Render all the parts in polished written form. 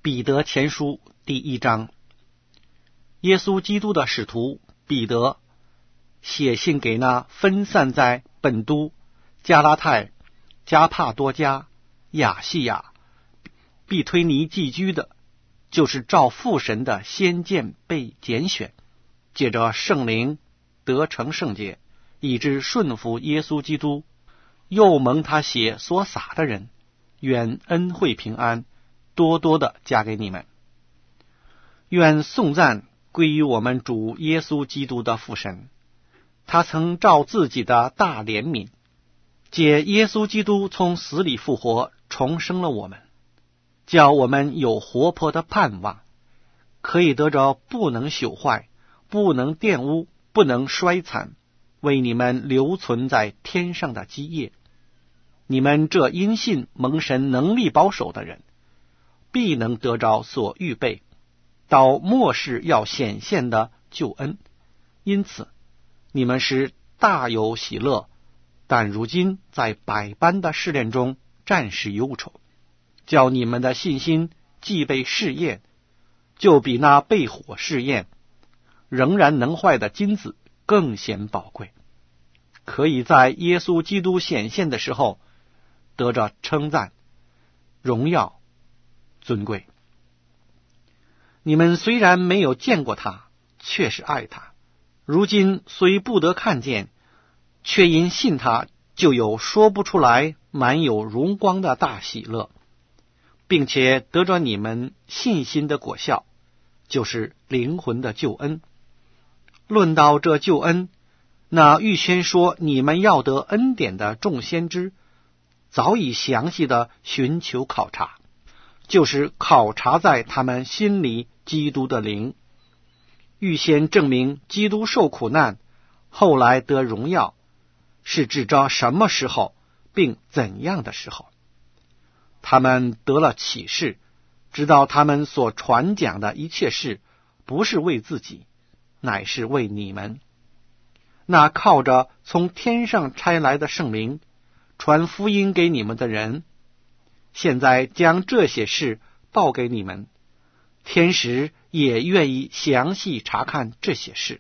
彼得前书第1章，耶稣基督的使徒彼得写信给那分散在本都、加拉太、加帕多家、亚细亚、庇推尼寄居的，就是照父神的先见被拣选，借着圣灵得成圣洁，以致顺服耶稣基督，又蒙他血所洒的人，愿恩惠平安多多的加给你们。愿颂赞归于我们主耶稣基督的父神，他曾照自己的大怜悯，借耶稣基督从死里复活，重生了我们，叫我们有活泼的盼望，可以得着不能朽坏、不能玷污、不能衰残，为你们留存在天上的基业。你们这因信蒙神能力保守的人，必能得着所预备到末世要显现的救恩。因此你们是大有喜乐，但如今在百般的试炼中暂时忧愁，叫你们的信心既被试验，就比那被火试验仍然能坏的金子更显宝贵，可以在耶稣基督显现的时候得着称赞、荣耀、尊贵。你们虽然没有见过他，却是爱他，如今虽不得看见，却因信他，就有说不出来满有荣光的大喜乐，并且得着你们信心的果效，就是灵魂的救恩。论到这救恩，那预先说你们要得恩典的众先知，早已详细的寻求考察，就是考察在他们心里基督的灵，预先证明基督受苦难，后来得荣耀，是指着什么时候，并怎样的时候。他们得了启示，知道他们所传讲的一切事，不是为自己，乃是为你们。那靠着从天上差来的圣灵传福音给你们的人，现在将这些事报给你们，天使也愿意详细查看这些事。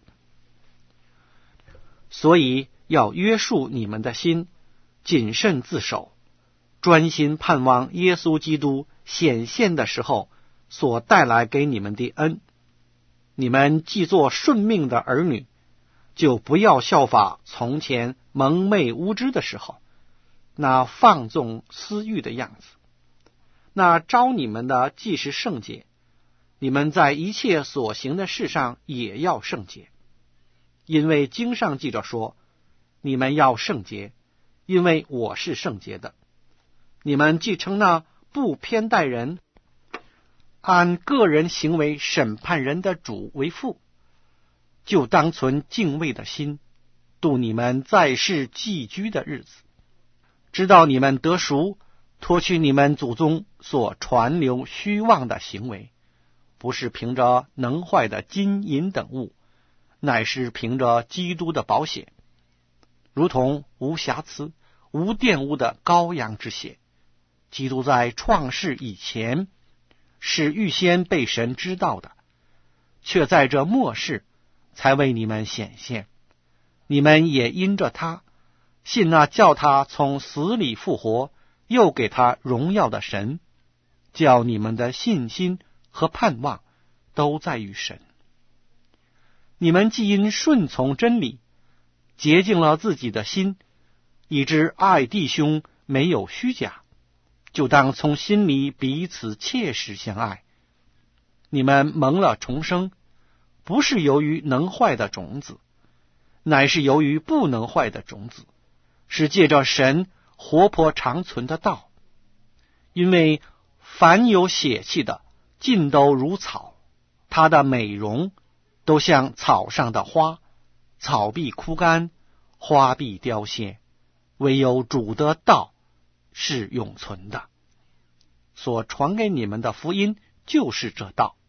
所以要约束你们的心，谨慎自守，专心盼望耶稣基督显现的时候所带来给你们的恩。你们既做顺命的儿女，就不要效法从前蒙昧无知的时候，那放纵私欲的样子。那召你们的既是圣洁，你们在一切所行的事上也要圣洁。因为经上记着说，你们要圣洁，因为我是圣洁的。你们既称那不偏待人、按个人行为审判人的主为父，就当存敬畏的心，度你们在世寄居的日子，知道你们得赎，脱去你们祖宗所传流虚妄的行为，不是凭着能坏的金银等物，乃是凭着基督的宝血，如同无瑕疵、无玷污的羔羊之血。基督在创世以前是预先被神知道的，却在这末世才为你们显现。你们也因着他信那叫他从死里复活，又给他荣耀的神，叫你们的信心和盼望都在于神。你们既因顺从真理，洁净了自己的心，以致爱弟兄没有虚假，就当从心里彼此切实相爱。你们蒙了重生，不是由于能坏的种子，乃是由于不能坏的种子，是借着神活泼长存的道。因为凡有血气的，尽都如草，它的美容都像草上的花，草必枯干，花必凋谢，唯有主的道是永存的。所传给你们的福音就是这道。